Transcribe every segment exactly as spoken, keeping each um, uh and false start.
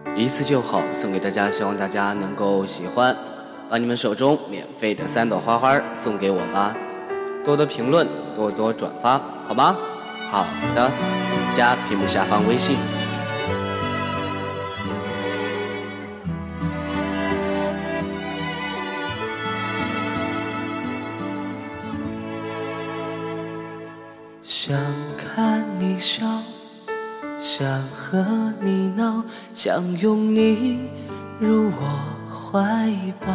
一次就好，送给大家，希望大家能够喜欢。把你们手中免费的三朵花花送给我吧，多多评论，多多转发，好吗？好的，加屏幕下方微信。 想看你笑，想和你闹，想拥你入我怀抱。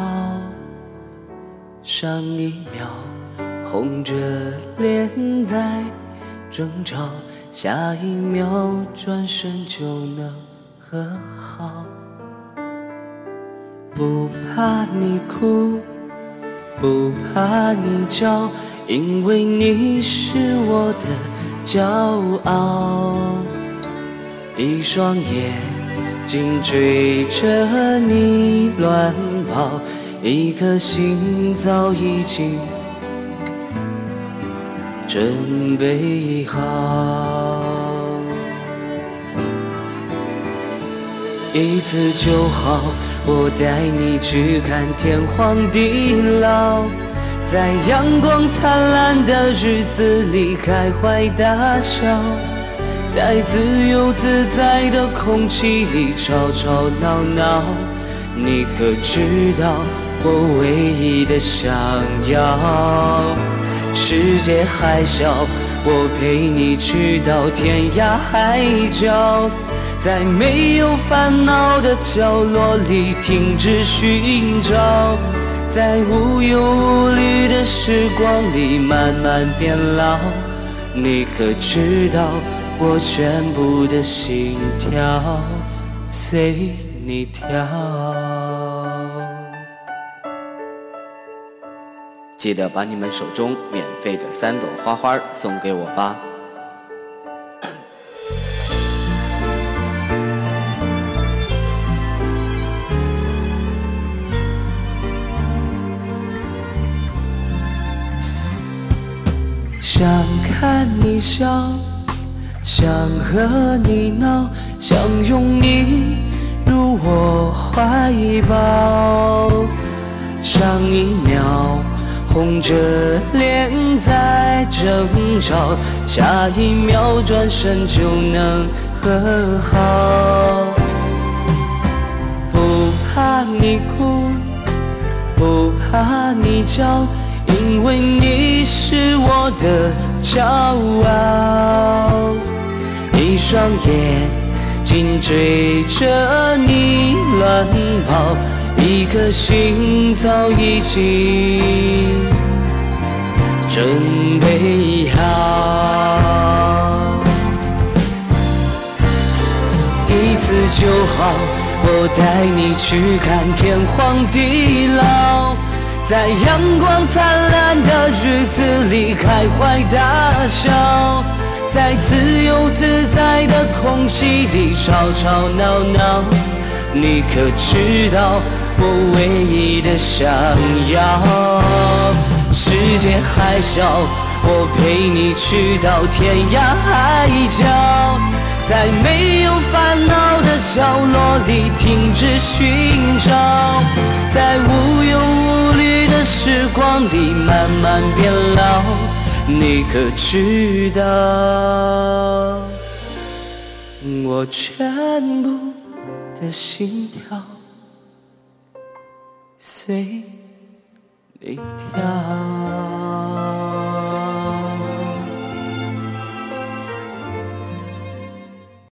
上一秒红着脸在争吵，下一秒转身就能和好。不怕你哭，不怕你叫，因为你是我的骄傲。一双眼睛追着你乱跑，一颗心早已经准备好。一次就好，我带你去看天荒地老，在阳光灿烂的日子里开怀大笑，在自由自在的空气里吵吵闹闹。你可知道我唯一的想要？世界还小，我陪你去到天涯海角，在没有烦恼的角落里停止寻找，在无忧无虑的时光里慢慢变老。你可知道我全部的心跳随你跳。 记得把你们手中免费的三朵花花送给我吧。 想看你笑，想和你闹，想拥你入我怀抱。上一秒红着脸在争吵，下一秒转身就能和好。不怕你哭，不怕你叫，因为你是我的骄傲。一双眼睛追着你乱跑，一颗心早已经准备好。一次就好，我带你去看天荒地老，在阳光灿烂的日子里开怀大笑，在自由自在的空气里吵吵闹闹。你可知道我唯一的想要？世界还小，我陪你去到天涯海角，在没有烦恼的角落里停止寻找，在无忧无虑的时光里慢慢变老。你可知道我全部的心跳随你跳。